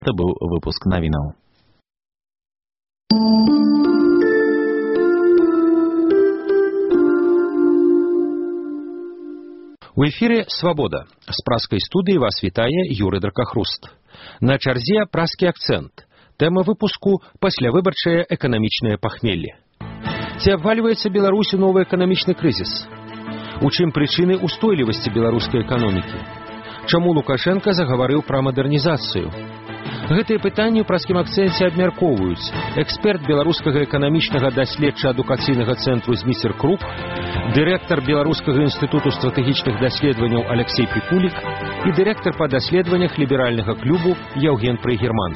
Это был выпуск новинок. У эфире «Свобода». С праской студии вас вітае Юрий Дракахруст. На чарзе праскі акцент. Тема выпуску «Паслявыбарчае эканамічнае пахмелле». Ці абвальваецца Беларусі новы эканамічны крызіс? У чым прычыны устойлівасці беларускай эканомікі? Чаму Лукашенко загаварыў пра мадэрнізацыю? Гэтыя пытанні ў праскім акцэнце абмяркоўваюць эксперт беларускага эканамічнага даследча-адукацыйнага цэнтру Зміцер Крук, дырэктар Беларускага інстытуту стратэгічных даследаванняў Алексей Пікулік і дырэктар па даследаваннях ліберальнага клубу Яўген Прыгерман.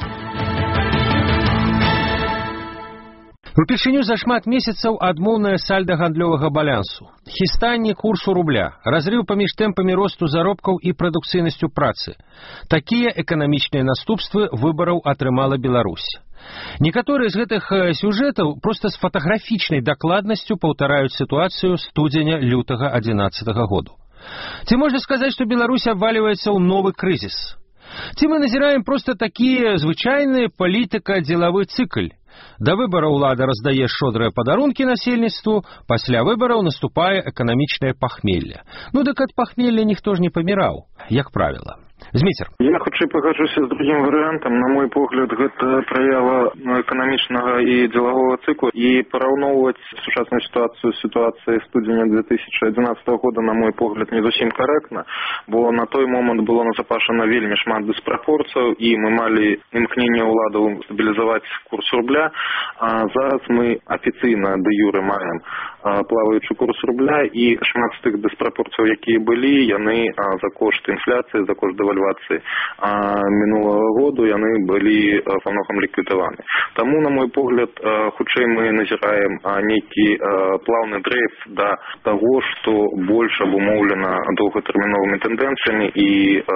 Упершыню за шмат месяцаў адмоўнае сальда гандлёвага балансу, хістанне курсу рубля, разрыў паміж тэмпамі росту заробкаў і прадукцыйнасцю працы. Такія эканамічныя наступствы выбараў атрымала Беларусь. Некаторыя з гэтых сюжэтаў проста з фатаграфічнай дакладнасцю паўтараюць сітуацыю студзеня-лютага 2011 году. Ці можна сказаць, што Беларусь абвальваецца ў новы крызіс? Ці мы назіраем проста такі звычайны палітыка-дзелавы цыкль? Да выбараў ўлада раздае шчодрыя падарункі насельніцтву, пасля выбараў наступае эканамічнае пахмелле. Ну дык ад пахмелля ніхто ж не паміраў, як правіла. Зміцер. Я хутчэй пагаджуся з другім варыянтам. На мой погляд, гэта праява эканамічнага і дзелавога цыклу, і параўноўваць сучасную сітуацыю з сітуацыяй студзеня 2011 года, на мой погляд, не зусім карэктна, бо на той момант было назапашана вельмі шмат дыспрапорцыяў, і мы малі імкненне ўладаў стабілізаваць курс рубля, а зараз мы афіцыйна дэ-юрэ маем плаваючы курс рубля, і шмат з тых дыспрапорцыяў, якія былі, яны за кошт інфляцыі, за кошт дэвальвацыі мінулага году, яны былі па многам ліквідаваны. Таму, на мой погляд, хутчэй мы назіраем нейкі плаўны дрейф да таго, што больш абумоўлена доўгатэрміновымі тэндэнцыямі, і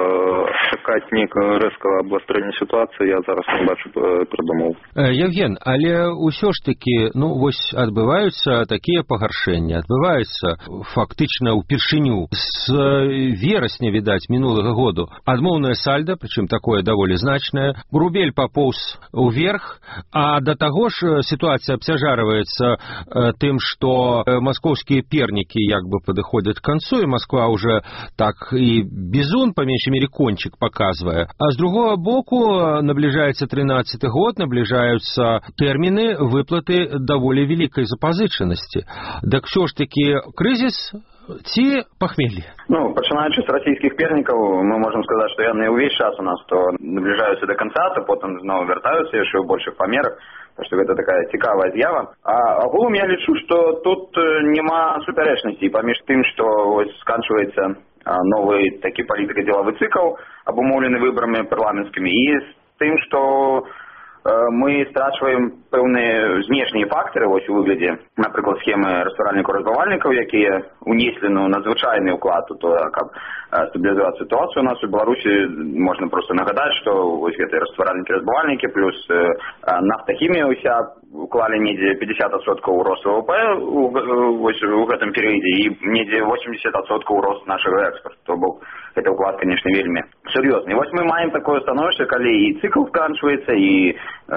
чакаць нейкага рэзкага абвастрэння сітуацыі я зараз не бачу прыдумаў. Яўген, але ўсё ж такі, вось адбываюцца такія пагаршэнні, адбываюцца фактычна ўпершыню з верасня, відаць, мінулага году. Адмоўнае сальда, прычым такое даволі значнае, рубель папоўз уверх, а да таго ж сітуацыя абцяжарваецца тым, што маскоўскія пернікі як бы падыходзяць к канцу, і Масква уже так і бізун, па меншай мере кончик паказвае. А з другого боку набліжаецца 13-й год, набліжаюцца тэрміны выплаты даволі вялікай запазычанасці. Дык ўсё ж такі крызіс ці пахмелле? Пачынаючы з расійскіх пернікаў, мы можам сказаць, што яны ўвесь час у нас то набліжаюцца да канца, то потым зноў вяртаюцца яшчэ ў большых памерах, так што гэта такая цікавая з'ява. А агулам я лічу, што тут няма супярэчнасці паміж тым, што сканчваецца новы такі палітыка-дзелавы цыкл, абумоўлены выбарамі парламенцкімі, і з тым, што мы страчваем пэўныя знешнія фактары вось у выглядзе, напрыклад, схемы растваральнікаў-разбавальнікаў, якія унеслі надзвычайны ўклад у то, каб стабілізаваць сітуацыю у нас у Беларусі. Можна проста нагадаць, што вось гэтыя растваральнікі-разбавальнікі плюс нафтахімія ўся уклалі недзе 50% у рост ВВП вось у гэтым перыядзе, і недзе 80% у рост нашага экспорту. То бок гэты ўклад, канешне, вельмі сур'ёзны. І вось мы маем такое становішча, калі і цыкл сканчваецца, і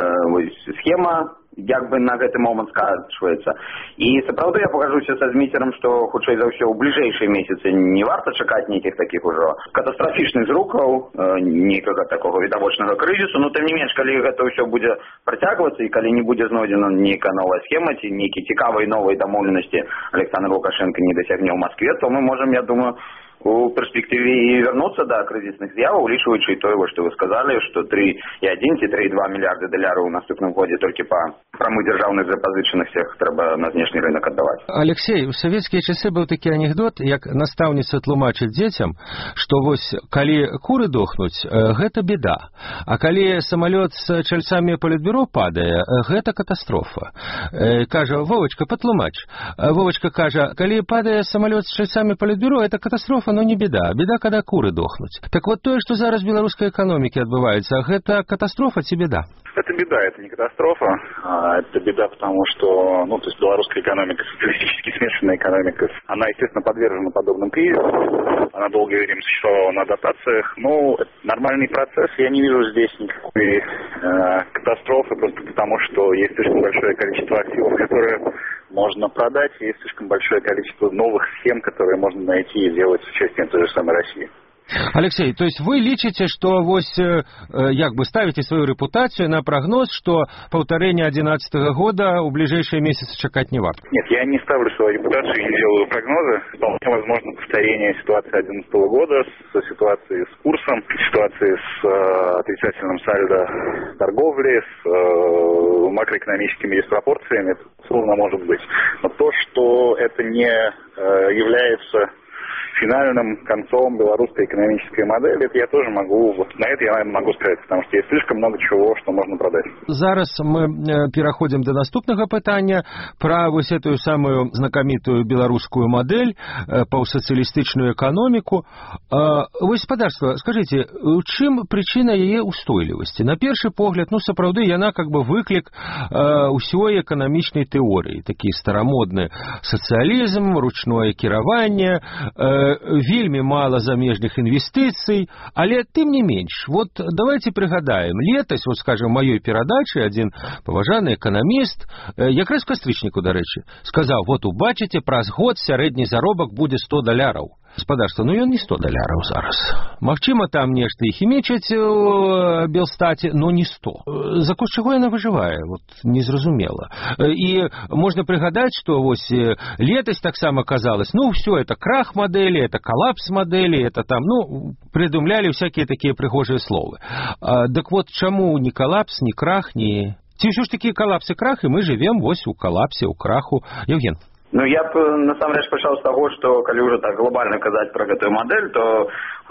схема як бы на гэты момант сканчваецца. І сапраўды я пагаджуся са Зміцерам, што хутчэй за ўсё ў бліжэйшыя месяцы не варта чакаць нейкіх такіх ужо катастрафічных зрукаў, нейкага такога відавочнага крызісу, но тым не менш, калі гэта ўсё будзе працягвацца, і калі не будзе знойдзена нейкая новая схема ці нейкі цікавыя новыя дамоўленасці Александр Лукашенко не дасягне ў Маскве, то мы можам, я думаю, у перспективе и вернуться до кризисных з'яв, улічваючи то, что вы сказали, что 3,1 ці 3,2 миллиарда долларов в наступном году только по прамых державных запозыченных всех треба на внешний рынок отдавать. Алексей, у советские часы был такі анекдот, як наставница тлумачыць дзецям, что вось калі куры дохнуць, гэта беда, а калі самолет с чальцами Политбюро падае, гэта катастрофа. Кажа, Вовочка, патлумач. Вовочка кажа, калі падае самолет с чальцами Политбюро, это катастрофа, но не беда. Беда, когда куры дохнуць. Так вот тое, што зараз беларускай эканомікі адбываецца, гэта катастрофа ці беда? Это беда, это не катастрофа. Это беда, потому что, то есть белорусская экономика, социалистически смешанная экономика, она, естественно, подвержена подобным кризисам. Она долгое время существовала на дотациях. Это нормальный процесс. Я не вижу здесь никакой катастрофы, просто потому что есть слишком большое количество активов, которые можно продать, и есть слишком большое количество новых схем, которые можно найти и сделать с участием той же самой России. Алексей, то есть вы лічыце, што вось ставіце сваю рэпутацыю на прагноз, што паўтарэнне 2011 года ў бліжэйшыя месяцы чакаць не варта? Нет, я не ставлю свою репутацию и не делаю прогнозы. Вполне возможно повторение ситуации 2011 года с ситуацией с курсом, ситуацией с отрицательным сальдо торговли, с макроэкономическими диспропорциями. Это словно может быть. Но то, что это не является финальным концом белорусской экономической модели, это я тоже могу, на это я могу сказать, потому что есть слишком много чего, что можно продать. Зараз мы пераходзім до наступнага пытання пра вось эту самую знакамітую беларускую модель, паўсацыялістычную эканоміку. Вось, спадарства, скажите, у чым прычына яе устойлівасці? На першы погляд, сапраўды, яна выклік усёй эканамічнай тэорыі, такі старамодны сацыялізм, ручное кіраванне, вельмі мала замежных інвестыцый, але тым не менш, давайте прыгадаем, летась, скажем, маёй перадачы адзін паважаны эканаміст, якраз кастрычніку, дарэчы, сказаў, убачыце, праз год сярэдні заробак будзе $100. Спадарства, ён не $100 зараз. Магчыма, там нешта і хімічаць у Белстаце, но не 100. За кошт чаго яна выжывае? Незразумела. І можна прыгадаць, што летась таксама казалось, все, это крах модели, это коллапс модели, это там, придумляли всякие такие прыгожыя словы. Так чаму не коллапс, не крах, не... Ці ўсё ж такі коллапс і крах, і мы живем у коллапсе, у краху. Евген. Я б, насамрэч, пачаў з таго, што калі ўжо так глобальна казаць пра гэтую мадэль, то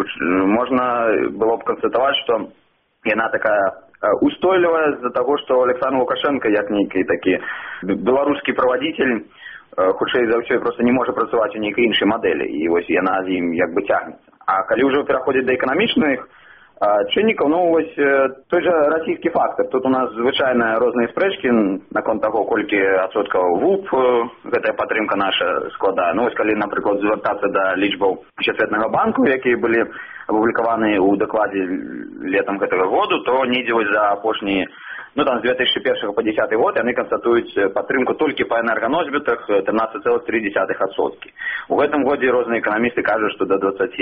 можна было б канстатаваць, што яна такая устойлівая з-за таго, што Александр Лукашенко, як нейкі такі беларускі правадзіцель, хутчэй за ўсё проста не можа працаваць у нейкай іншай мадэлі, і яна з ім цягнецца. А калі ўжо пераходзіць да эканамічных чыннікаў, той жа расійскі фактор. Тут у нас звычайна розныя спрэчкі наконт таго, колькі адсоткаў ВУП гэтая падтрымка наша складае. Калі, напрыклад, звяртацца да лічбаў Сусветнага банку, якія былі апублікаваны ў дакладзе летам гэтага году, то недзе за апошнія з 2001 по 2010 год яны канстатуюць падтрымку толькі па энерганосьбітах 13,3%. У гэтым годзе розныя эканамісты кажуць, што до 20%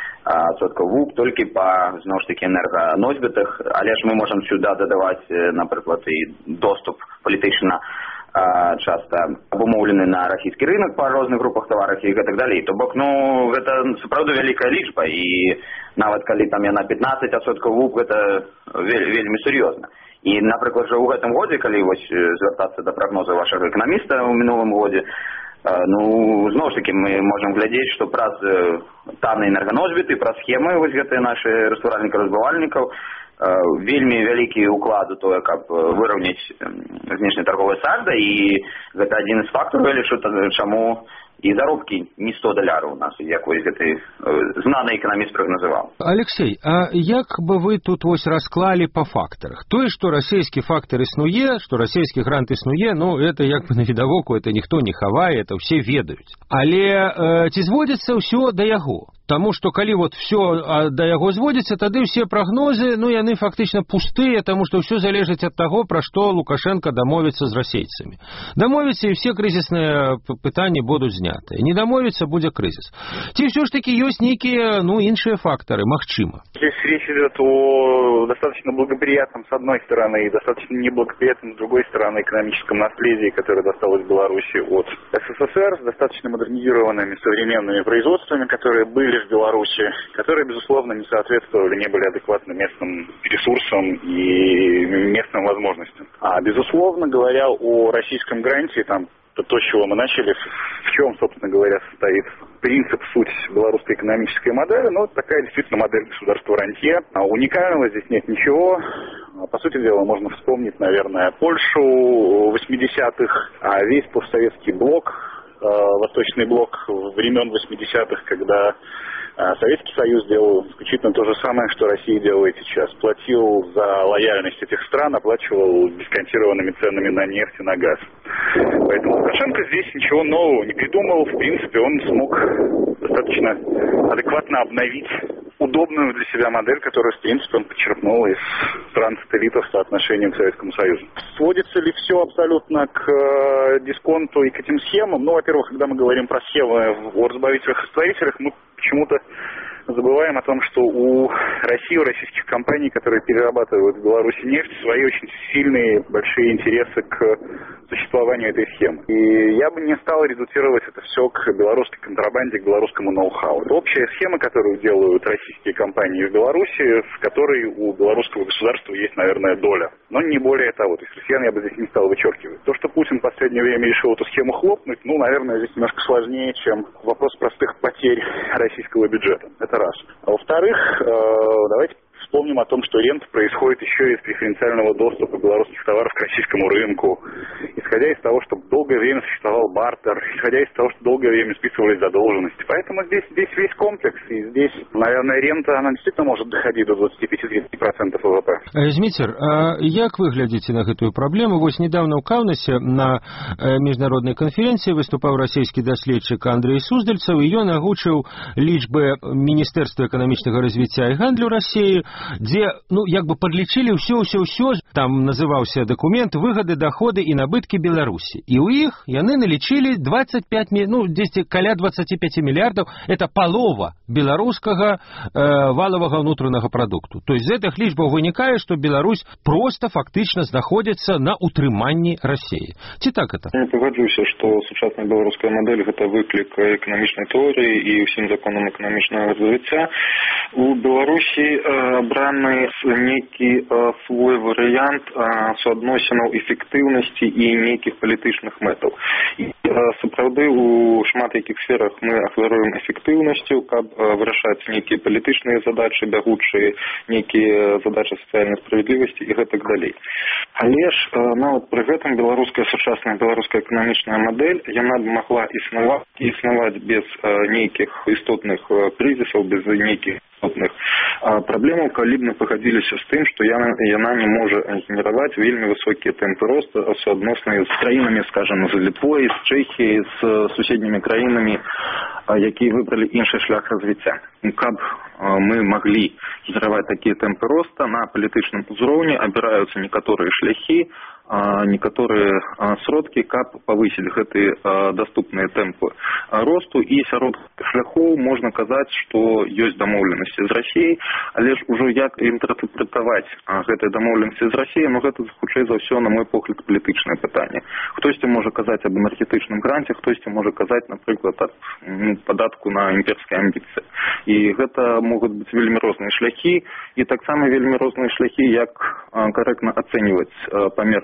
ВУП толькі па, зноў ж такі, энерганосьбітах, але ж мы можам сюда дадаваць, напрыклад, і доступ палітычна часта абумоўлены на расійскі рынок па розных групах таварах і гэтак далей. То бок, гэта сапраўды вялікая лічба, і нават калі там яна 15% ВУП, гэта вельмі сур'ёзна. І, напрыклад, у гэтым годзе, калі звяртацца да прагноза вашага эканаміста ў мінулым годзе, зноў ж такі мы можам глядзець, што праз танныя энерганосьбіты, праз схемы гэтыя нашы растваральнікаў-разбывальнікаў вельмі вялікі ўклад у тое, каб выраўняць знешне тарговае сальда, і гэта адзін з фактараў, я лічу, чаму і заробкі не $100 у нас, як гэты знаны эканаміст прагназаваў. Алексей, а як бы вы тут расклалі па фактарах? Тое, што расійскі фактар існуе, што расійскі грант існуе, это як бы навідавоку, это ніхто не хавае, это ўсе ведаюць. Але ці зводзіцца ўсё да яго? Таму што калі все да яго зводзіцца, тады ўсе прагнозы, яны фактычна пустыя, таму што ўсё залежыць ад таго, пра што Лукашенко дамовіцца з расейцамі. Дамовіцца, і все крызісныя пытанні будуць знятыя. Не дамовіцца, будзе крызіс. Ці ўсё ж такі ёсць нейкія, іншыя фактары, магчыма? Здесь речь идет о достаточно благоприятном, с одной стороны, и достаточно неблагоприятном, с другой стороны, экономическом наследии, которое досталось Беларуси от СССР, с достаточно модернизированными современными производствами, которые были в Беларуси, которые, безусловно, не соответствовали, не были адекватны местным ресурсам и местным возможностям. А, безусловно, говоря о российском гранте, то, с чего мы начали, в чем, собственно говоря, состоит принцип, суть белорусской экономической модели, такая действительно модель государства-рантье. Уникального здесь нет ничего. По сути дела, можно вспомнить, наверное, Польшу 80-х, весь постсоветский блок, Восточный блок времен 80-х, когда Советский Союз делал исключительно то же самое, что Россия делает сейчас. Платил за лояльность этих стран, оплачивал дисконтированными ценами на нефть и на газ. Поэтому Лукашенко здесь ничего нового не придумал. В принципе, он смог достаточно адекватно обновить удобную для себя модель, которую, в принципе, он подчеркнул из стран-сателлитов с соотношением к Советскому Союзу. Сводится ли все абсолютно к дисконту и к этим схемам? Ну, во-первых, когда мы говорим про схемы о разбавителях и растворителях, мы почему-то забываем о том, что у России, у российских компаний, которые перерабатывают в Беларуси нефть, свои очень сильные, большие интересы к существованию этой схемы. И я бы не стал редуцировать это все к белорусской контрабанде, к белорусскому ноу-хау. Это общая схема, которую делают российские компании в Беларуси, в которой у белорусского государства есть, наверное, доля. Но не более того. То есть россиян я бы здесь не стал вычеркивать. То, что Путин в последнее время решил эту схему хлопнуть, ну, наверное, здесь немножко сложнее, чем вопрос простых потерь российского бюджета. Это раз. А во-вторых, давайте вспомним о том, что рента происходит еще из преференциального доступа белорусских товаров к российскому рынку, исходя из того, что долгое время существовал бартер, исходя из того, что долгое время списывались задолженности. Поэтому здесь весь комплекс, и здесь, наверное, рента, она действительно может доходить до 25-30% ВВП. Зміцер, а як вы глядзіце на гэтую праблему? Вось недавно ў Каўнасе на міжнароднай канферэнцыі выступаў расійскі даследчык Андрей Суздальцаў, і ён агучыў лічбы Міністэрства эканамічнага развіцця і гандлю Расіі, дзе, ну, як бы подлічылі ўсё, там называўся дакумент «Выгады, доходы і набыткі Беларусі». І ў іх яны налічылі 10 каля 25 мільярдаў, это палова беларускага валовага ўнутранага прадукту. То есть з гэтых лічбаў вынікае, што Беларусь просто фактычна знаходзіцца на утрыманні Расіі. Ці так это? Я пагаджуся, што сучасная беларуская модель гэта выклік эканамічнай тэорыі і ўсім законам эканамічнага развіцця. У Беларусі абраны нейкі свой варыянт суадносінаў эфектыўнасці і нейкіх палітычных мэтаў. І сапраўды у шмат якіх сферах мы ахвяруем эфектыўнасцю, каб вырашаць нейкія палітычныя задачы, бягучыя нейкія задачы сацыяльнай справядлівасці і гэтак далей. Але ж нават пры гэтым сучасная беларуская эканамічная модель, яна магла існаваць без нейкіх істотных крызісаў, без нейкіх істотных праблемаў, калі б мы пагадзіліся з тым, што яна не можа генераваць вельмі высокія тэмпы росту суадносныя з краінамі, скажам, з Літвой, з Чэхіяй, з суседнімі краінамі, якія выбралі іншы шлях развіцця. Каб мы маглі генераваць такія тэмпы роста, на палітычным узроўні абіраюцца некаторыя шляхі, некаторыя сродкі, каб павысіць гэтыя даступныя тэмпы росту, і сярод шляхоў можна казаць, што ёсць дамоўленасці з Расіяй, але ж ужо як інтэрпрэтаваць гэтыя дамоўленасці з Расіяй, ну гэта хутчэй за ўсё, на мой погляд, палітычнае пытанне. Хтосьці можа казаць аб энергетычным гранце, хтосьці можа казаць, напрыклад, аб падатку на імперскія амбіцыі. І гэта могуць быць вельмі розныя шляхі, і таксама вельмі розныя шляхі, як карэктна ацэньваць памер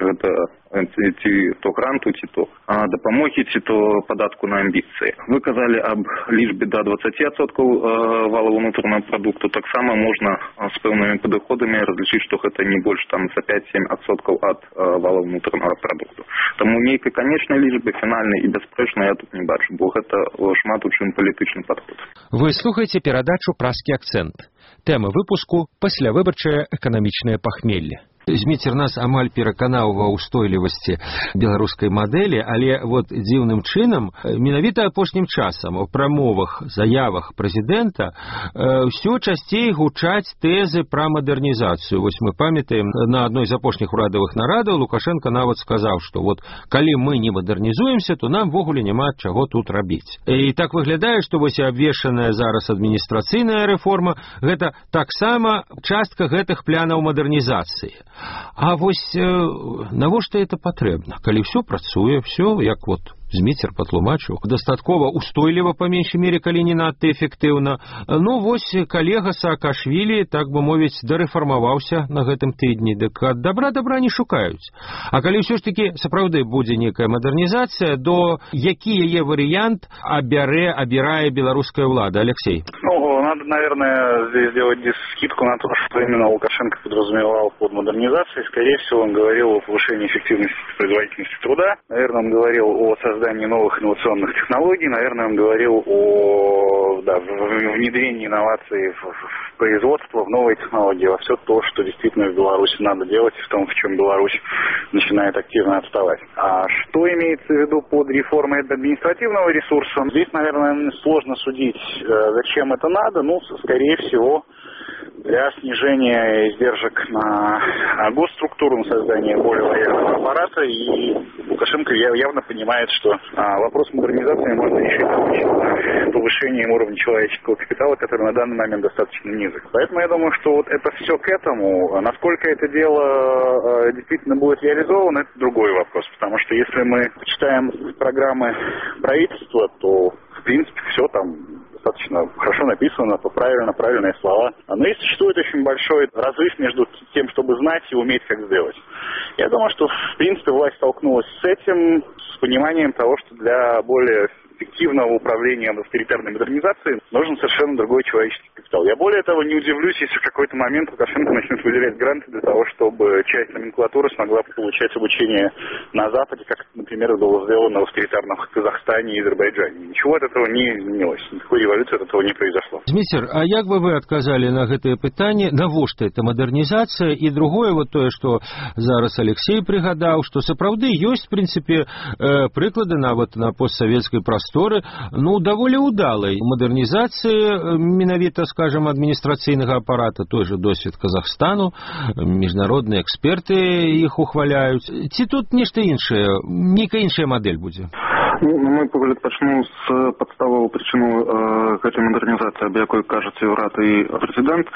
ці то гранту, ці то дапамогі, ці то падатку на амбіцыі. Вы казалі аб лічбе да 20% валового ўнутранага прадукту. Таксама можна з пэўнымі падыходамі разлічыць, што гэта не больш там за 5-7% ад валового ўнутранага прадукту. Таму нейкай канечнай лічбы фінальнай і бясспрэчнай я тут не бачу, бо гэта шмат у чым палітычны падход. Вы слухаеце перадачу «Праскі акцэнт». Тэма выпуску «Паслявыбарчае эканамічнае пахмелле». Зміцер нас амаль пераканаў ва ўстойлівасці беларускай мадэлі, але вот дзіўным чынам, менавіта апошнім часам у прамовах, заявах прэзідэнта ўсё часцей гучаць тэзы пра мадэрнізацыю. Вось мы памятаем, на адной з апошніх урадавых нарадаў Лукашенко нават сказаў, што вот калі мы не мадэрнізуемся, то нам ввогуле няма чаго тут рабіць. І так выглядае, што вось абвешчаная зараз адміністрацыйная рэформа гэта таксама частка гэтых планаў мадэрнізацыі. А вось навошта это патрэбна? Калі ўсё працуе, ўсё, як вот Зміцер патлумачыў, дастаткова устойліва, па меншай мере, калі не надта эфектыўна. Ну, вось калега Саакашвілі, так бы мовіць, дарэфармаваўся на гэтым тыдні, дык ад добра не шукаюць. А калі ўсё ж такі сапраўды будзе некая мадэрнізацыя, то які яе варыянт абірае беларуская ўлада? Алексей? Ну, надо, наверное, здесь сделать скидку на то, что именно Лукашенко подразумевал под модернизацией. Скорее всего, он говорил о повышении эффективности и производительности труда. Наверное, он говорил о создании новых инновационных технологий. Наверное, он говорил о внедрении инноваций в производство, в новые технологии, во все то, что действительно в Беларуси надо делать, и в том, в чем Беларусь начинает активно отставать. А что имеется в виду под реформой административного ресурса? Здесь, наверное, сложно судить, зачем это надо. Ну, скорее всего, для снижения издержек на госструктуру, на создание более лояльного аппарата. И Лукашенко явно понимает, что вопрос модернизации можно решить повышением уровня человеческого капитала, который на данный момент достаточно низок. Поэтому я думаю, что вот это все к этому. Насколько это дело действительно будет реализовано, это другой вопрос. Потому что если мы читаем программы правительства, то в принципе все там достаточно хорошо написано, правильные слова. Но и существует очень большой разрыв между тем, чтобы знать и уметь, как сделать. Я думаю, что в принципе власть столкнулась с этим, с пониманием того, что для более эффективного управления авторитарной модернизацией нужен совершенно другой человеческий капитал. Я более того не удивлюсь, если в какой-то момент Лукашенко начнет выделять гранты для того, чтобы часть номенклатуры смогла получать обучение на Западе, как, например, было сделано в авторитарных Казахстане и Азербайджане. Ничего от этого не изменилось. Никакой революции от этого не произошло. Зміцер, а як бы вы адказалі на гэтае пытанне, навошта это мадэрнізацыя? І другое, вот тое, што зараз Алексей прыгадаў, што сапраўды ёсць, в прынцыпе, прыклады нават на постсавецкай прасторы, ну, даволі удалай мадэрнізацыі, менавіта, скажем, адміністрацыйнага апарата, той же досвед Казахстану, міжнародныя эксперты іх ухваляюць. Ці тут нешта іншае, нейкая іншая мадэль будзе? Ну, на мой погляд, пачну з падставовую прычыну гэтай мадэрнізацыі, аб якой кажуць Еўрат і прэзідэнт.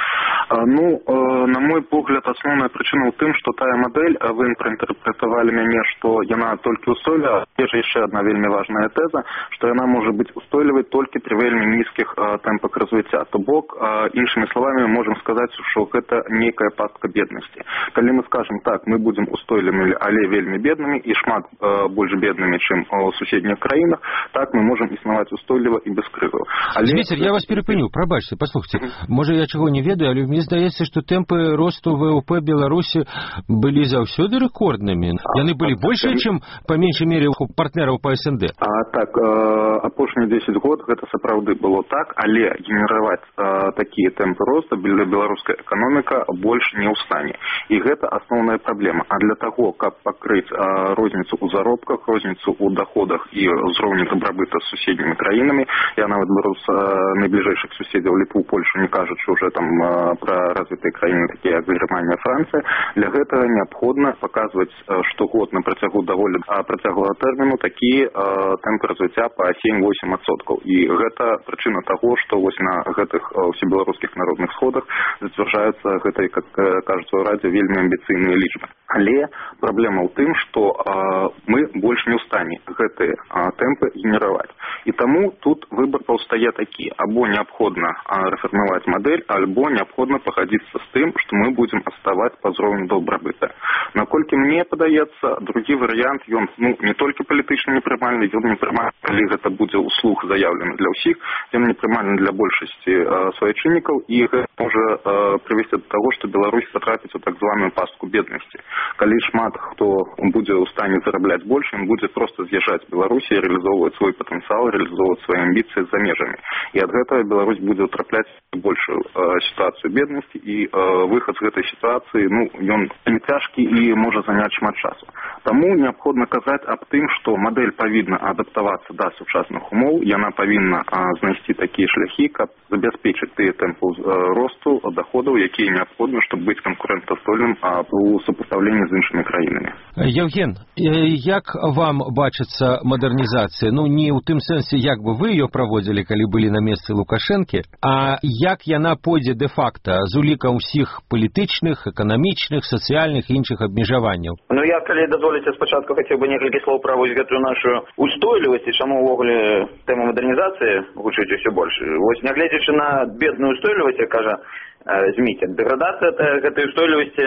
На мой погляд, асноўная прычына ў тым, што тая мадэль, вы праінтэрпрэтавалі мяне, што яна толькі ўстойлівая. Есть яшчэ одна вельмі важная тэза, што яна можа быць устойлівай толькі пры вельмі нізкіх тэмпах развіцця. То бок, іншымі словамі, мы можам сказаць, што гэта нейкая пастка беднасці. Калі мы скажем так, мы будзем устойлівымі, але вельмі беднымі і шмат больш беднымі, чым у суседніх краінах, так мы можем існаваць устойліва і без крызаў. Зміцер, я вас перапыню, прабачце, паслухайце. Можа, я чаго не ведаю, але мне здаецца, што тэмпы росту ВВП Беларусі былі заўсёды рэкорднымі. Яны былі большыя, чым, па меншай мере, у партнераў па СНД. Так, апошнія 10 год гэта сапраўды было так, але генераваць такія тэмпы росту для беларускай эканоміка больш не ў стане. І гэта асноўная праблема. А для таго, каб пакрыць розніцу ў заробках, розніцу ў доходах і ўзроўні дабрабыта з суседнімі краінамі, я нават беру з найбліжэйшых суседзяў Літву, Польшу, не кажучы уже там пра развітыя краіны, такія як Германія, Францыя. Для гэтага неабходна паказваць штогод на працягу даволі працяглага тэрміну такія тэмпы развіцця па 7-8%. І гэта прычына таго, што вось на гэтых усебеларускіх народных сходах зацвярджаюцца гэтай, как кажуць у радзе, вельмі амбіцыйныя лічбы. Але праблема ў тым, што мы больш не ў стане гэтыя тэмпы генераваць. І таму тут выбор паўстае такі: або неабходна рэфармаваць мадэль, альбо неабходна пагадзіцца з тым, што мы будзем аставаць па ўзроўню дабрабыта. Наколькі мне падаецца, другі варыянт, ён не толькі палітычна непрымальны, ён непрымальны, калі гэта будзе ўслух заяўлена для ўсіх, ён непрымальны для большасці сваячыннікаў, і гэта можа прывесці да таго, што Беларусь патрапіць у так званую пастку беднасці. Калі шмат хто будзе ў стане зарабляць больш, ён будзе проста з'язджаць з Беларусі і рэалізоўваць свой патэнцыял, рэалізоўваць свае амбіцыі за межамі. І ад гэтага Беларусь будзе ўтрапляць большую сітуацыю беднасці, і выхад з гэтай сітуацыі, ён не цяжкі і можа заняць шмат часу. Таму неабходна казаць аб тым, што мадэль павінна адаптавацца да сучасных умоў, яна павінна знайсці такія шляхі, каб забяспечыць тыя тэмпы росту доходаў, якія неабходны, чтобы быць канкурэнтаздольным у супастаўленні з іншымі краінамі. Евген, як вам бачыцца мадэрнізацыя? Не ў тым сэнсе, як бы вы ее праводзілі, калі былі на месцы Лукашэнкі, а як яна пойдзе дэ-факта з улікам усіх палітычных, эканамічных, сацыяльных і іншых абмежаванняў? Я, калі дазволіце, спачатку хацеў бы некалькі слоў пра вось гэтую нашу устойлівасць і чаму ўвогуле тэма мадэрнізацыі гучыць усё больш. Вось, нягледзячы на бедную устойлівасць, як кажа Зміцер, дэградацыя гэтай устойлівасці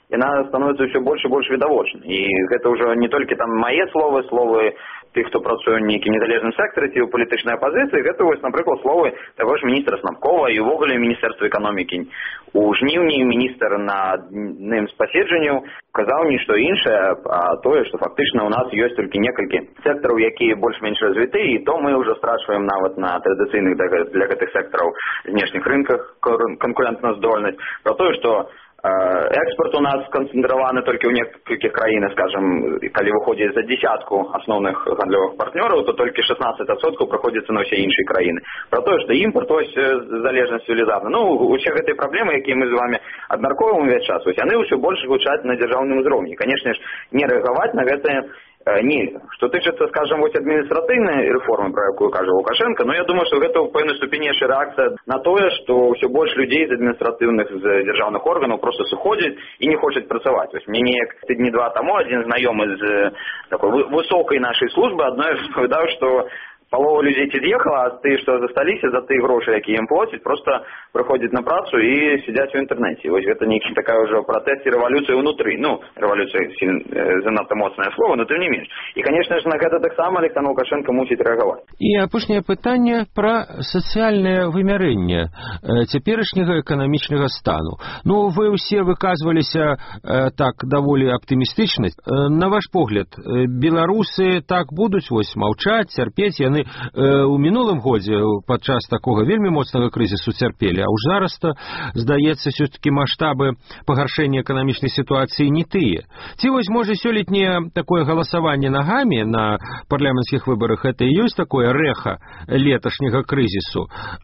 яна становіцца ўсё больш і больш відавочнай. І гэта ўжо не толькі там мае словы тых, хто працуе ў нейкім незалежным сектары ці ў палітычнай апазіцыі, гэта вось, напрыклад, словы таго ж міністра Снапкова і ўвогуле міністэрства эканомікі. У жніўні міністр на днным спаседжанню казаў не што іншае, а тое, што фактычна ў нас ёсць толькі некалькі сектараў, якія больш-менш развіты, і то мы ўжо страчваем нават на традыцыйных для гэтых сектараў знешніх рынках канкурэнтназдольнасць. Пра тое, што экспорт у нас сканцэнтраваны толькі ў некалькіх краінах, скажем, калі выходзіць за дзесятку асноўных гандлёвых партнёраў, то толькі 16% праходзіцца на ўсе іншыя краіны. Пра тое, што імпорт ось залежнасць велізарна. Ну, усе гэтыя праблемы, якія мы з вами абмяркоўваем увесь час, ось яны ўсё больш гучаць на дзяржаўным узроўні. Канешне ж, не рэагаваць на гэтае нельга. Што тычыцца, скажем, вось адміністратыўнай рэформы, пра якую кажа Лукашенко, но я думаю, што гэта ў пэўнай ступені яшчэ рэакцыя на тое, што ўсё больш людзей з адміністратыўных, з дзяржаўных органаў проста сыходзяць і не хочуць працаваць. Вось мне неяк тыдні два таму адзін знаёмы з такой высокай нашай службы адной распавядаў, што палова людзей ці з'ехала, а тыя, што засталіся за тыя грошы, якія ім плоцяць, проста прыходзяць на працу і сядзяць у інтэрнэце. Вось гэта нейкі такая ўжо пратэст і рэвалюцыя ўнутры. Ну, рэвалюцыя занадта моцнае слова, но тым не менш. І, канешне ж, на гэта таксама Александр Лукашенко мусіць рэагаваць. І апошняе пытанне пра сацыяльнае вымярэнне цяперашняга эканамічнага стану. Ну, вы ўсе выказваліся так даволі аптымістычна. На ваш погляд, беларусы так будуць вось маўчаць, цярпець, яны у мінулым годзе падчас такога вельмі моцнага крызісу цярпелі, а ўж зараз-то, здаецца, все-таки маштабы пагаршэння эканамічнай сітуацыі не тыя. Ці вось, можа, сёлетняе такое галасаванне нагамі на парламенцкіх выбарах, это і ёсць такое рэха леташняга крызісу?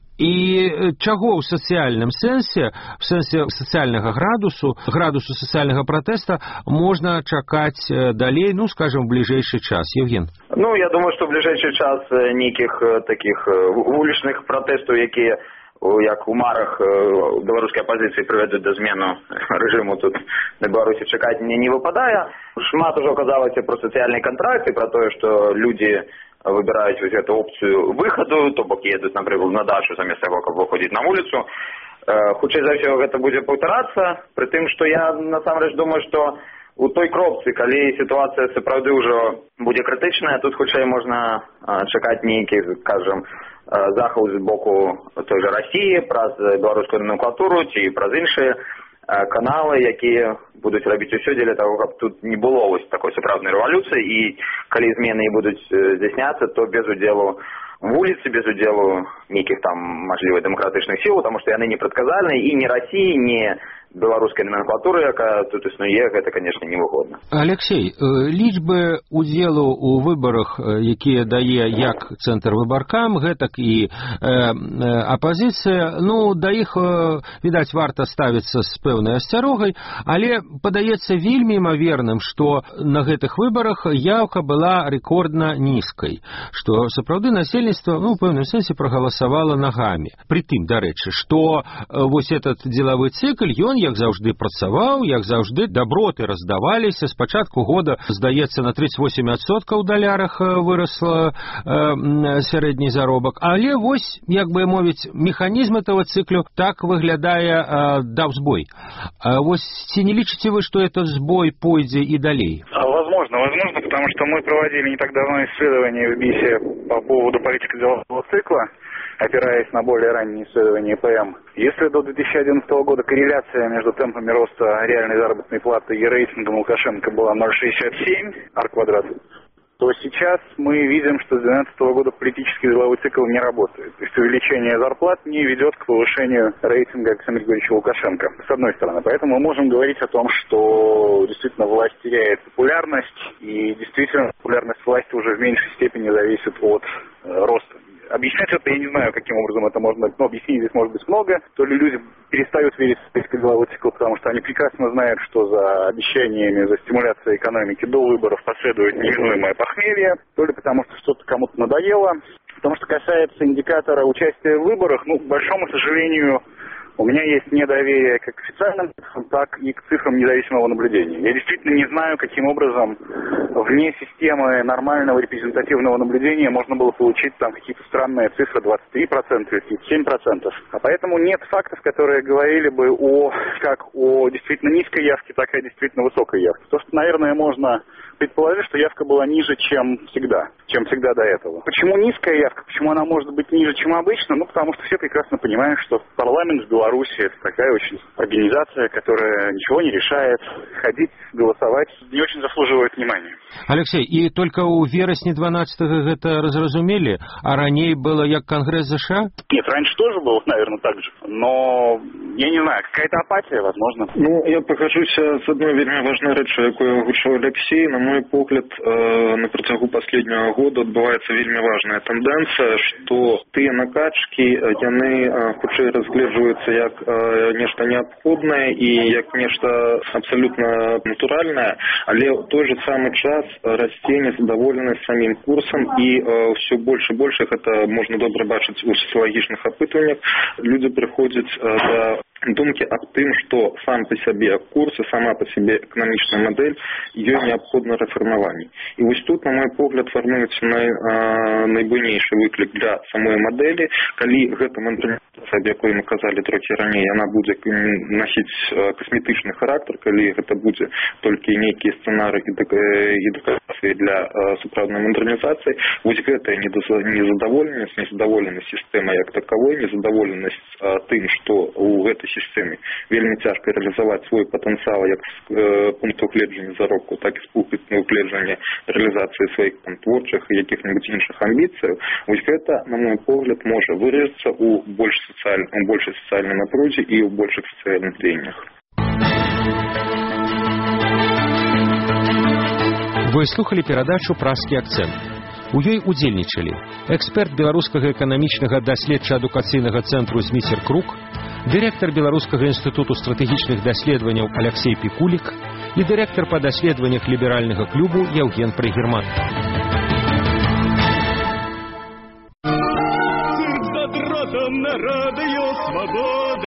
І чаго ў сацыяльным сэнсе, в сэнсе сацыяльнага градусу сацыяльнага пратэста можна чакаць далей, ну, скажем, в бліжэйшы час? Евген? Ну, я думаю, што в бліжэйшы час нейкіх такіх вулічных пратэстаў, якія як у марах беларускай апазіцыі прывядуць да змену рэжыму тут на Беларусі, чакаць мне не выпадае. Шмат ужо казалася пра сацыяльныя кантракты, пра тое, што людзі выбираюць вось эту опцыю выхаду, то бок едуць, напрыклад, на дачу замест таго, каб выходзіць на вуліцу. Хутчэй за ўсё гэта будзе паўтарацца, пры тым, што я насамрэч думаю, што у той кропцы, калі сітуацыя сапраўды ўжо будзе крытычная, тут хутчэй можна чакаць нейкі, скажем, захаў з боку той жа Расіі праз беларускую номенклатуру ці праз іншыя каналы, якія будуць рабіць усё дзеля таго, каб тут не было вось такой сапраўднай рэвалюцыі, і калі змены будуць здзяйсняцца, то без удзелу вуліцы, без удзелу нейкіх там, мажліва, дэмакратычных сіл, таму што яны не прадказальныя, і ні Расіі, ні беларускай номенклатуры, якая тут існуе, гэта, канешне, невыгодна. Алексей, лічбы удзелу ў выбарах, якія дае як цэнтр выбаркам, гэтак і апазіцыя, ну, да іх, відаць, варта ставіцца з пэўнай асцярогай, але падаецца вельмі імаверным, што на гэтых выбарах яўка была рэкордна нізкай, што сапраўды насельніцтва, ну, у пэўным сэнсе прагаласавала нагамі. Прытым, дарэчы, што вось этот дзелавы цыкль, ён як заўжды працаваў, як заўжды даброты раздаваліся. З пачатку года, здаецца, на 38% ў далярах вырасла сярэдні заробак. Але вось, як бы мовіць, механізм этого циклю так выглядае даў збой. Вось ці не лічыце вы, што этот сбой пойдзе і далей? Возможно, потому что мы проводили не так давно исследование в БИСе по поводу политики делового цикла, опираясь на более ранние исследования ПМ. Если до 2011 года корреляция между темпами роста реальной заработной платы и рейтингом Лукашенко была 0,67 R², то сейчас мы видим, что с 2012 года политический деловой цикл не работает. То есть увеличение зарплат не ведет к повышению рейтинга Александра Григорьевича Лукашенко, с одной стороны. Поэтому мы можем говорить о том, что действительно власть теряет популярность, и действительно популярность власти уже в меньшей степени зависит от роста. Объяснять это я не знаю, каким образом это можно, но объяснений здесь может быть много. То ли люди перестают верить в политический деловой цикл, потому что они прекрасно знают, что за обещаниями, за стимуляцией экономики до выборов последует неминуемое похмелье, то ли потому что что-то кому-то надоело. Потому что касается индикатора участия в выборах, ну, к большому сожалению, У меня есть недоверие как к официальным цифрам, так и к цифрам независимого наблюдения. Я действительно не знаю, каким образом вне системы нормального репрезентативного наблюдения можно было получить там какие-то странные цифры 23% или 7%. А поэтому нет фактов, которые говорили бы как о действительно низкой явке, так и о действительно высокой явке. То, что, наверное, можно предположить, что явка была ниже, чем всегда до этого. Почему низкая явка? Почему она может быть ниже, чем обычно? Ну, потому что все прекрасно понимают, что парламент в Беларуси — это такая очень организация, которая ничего не решает. Ходить, голосовать не очень заслуживает внимания. Алексей, и только у вересня 12-го это разразумели, а ранее было як Конгресс США? Нет, раньше тоже было, наверное, так же. Но, я не знаю, какая-то апатия, возможно. Ну, я пагажуся з одной вельмі важной рэчы, якую агучыў Алексей. На мой погляд, на працягу последнего года адбываецца вельмі важная тэндэнцыя, што тыя накачкі, яны хутчэй разгледжваюцца як нешта неабходнае і як нешта абсалютна натуральнае, але ў той же самы час расце незадаволенасць самім курсам і ўсё больш і больш, гэта можна добра бачыць у сацыялагічных апытваннях, людзі прыходзяць да думкі аб тым, што сам па сябе курс і сама па сябе эканамічная мадэль, ёй неабходна рэфармаванне. І вось тут, на мой погляд, фармуецца найбуйнейшы выклік для самой мадэлі, калі гэта мадэрнізацыя, аб якой мы казалі трохі раней, яна будзе насіць касметычны характар, калі гэта будзе толькі нейкія сцэнары і дэкарацыі для сапраўднай мадэрнізацыі, вось гэтая незадаволенасць сістэмай як такавой, незадаволенасць тым, што ў гэтай сістэме вельмі цяжка рэалізаваць свой патэнцыял як з пункту гледжання заробку, так і з пункту гледжання рэалізацыі сваіх творчых і якіх-небудзь іншых амбіцыяў. Вось гэта, на мой погляд, можа выразіцца ў большай сацыяльнай напрудзе і ў большых сацыяльных дзеяннях. Вы слухали перадачу «Пражскі акцэнт». У ёй удзельнічалі эксперт Беларускага эканамічнага даследча-адукацыйнага цэнтру Зміцер Крук, дырэктар Беларускага інстытуту стратэгічных даследаванняў Алексей Пікулік і дырэктар па даследаваннях ліберальнага клубу Яўген Прыгерман. Задротам на радыё «Свобода».